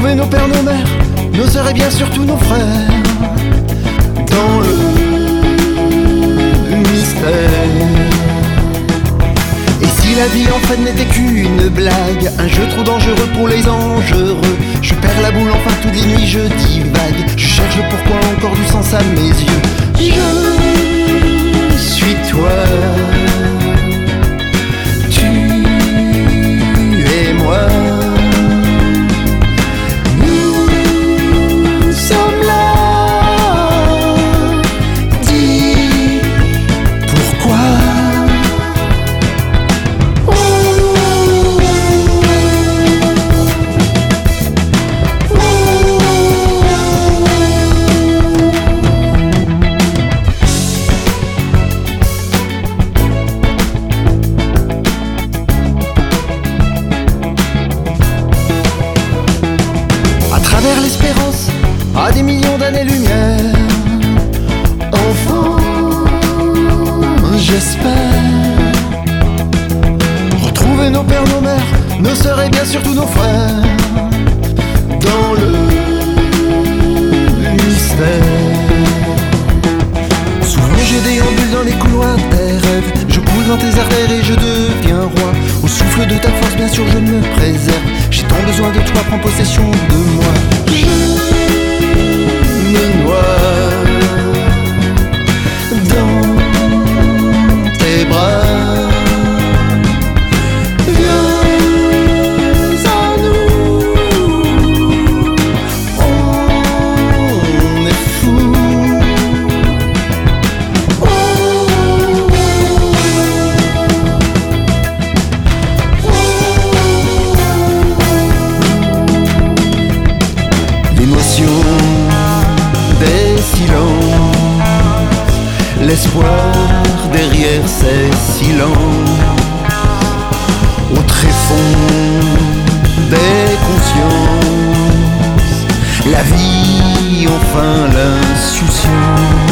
Retrouver nos pères, nos mères, nos sœurs et bien surtout nos frères dans le mystère. Et si la vie en fait n'était qu'une blague, un jeu trop dangereux pour les dangereux, je perds la boule, enfin toutes les nuits je divague. Je cherche le pourquoi, encore du sens à mes yeux. Je suis toi, tu es moi. Nous sommes là. Dis pourquoi. À travers l'espérance, à des millions d'années-lumière, enfant, j'espère retrouver nos pères, nos mères, nos sœurs et bien surtout nos frères dans le mystère. Souvent je déambule dans les couloirs des rêves, je coule dans tes artères et je deviens roi. Au souffle de ta force, bien sûr, je me préserve. J'ai tant besoin de toi, prends possession de moi. Je me noie dans tes bras. Viens à nous, on est fous. L'émotion des silences, l'espoir derrière ces silences, au tréfonds des consciences, la vie, enfin l'insouciance.